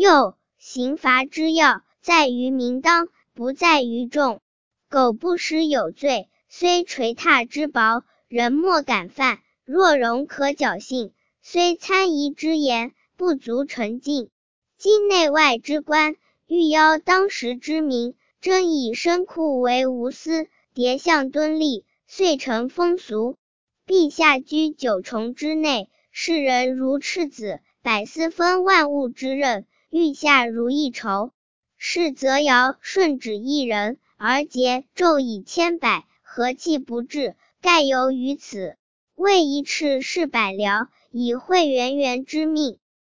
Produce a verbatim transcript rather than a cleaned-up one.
又刑罚之要在于明当，不在于重。苟不施有罪，虽捶踏之薄，人莫敢犯；若容可侥幸，虽参夷之言，不足纯净。今内外之官，欲邀当时之民，争以深库为无私，叠象敦立，遂成风俗。陛下居九重之内，视人如赤子，百司分万物之任，欲下如一筹。是则尧舜止一人，而桀纣以千百，何气不至？盖由于此。为一赤是百僚，以会圆圆之命。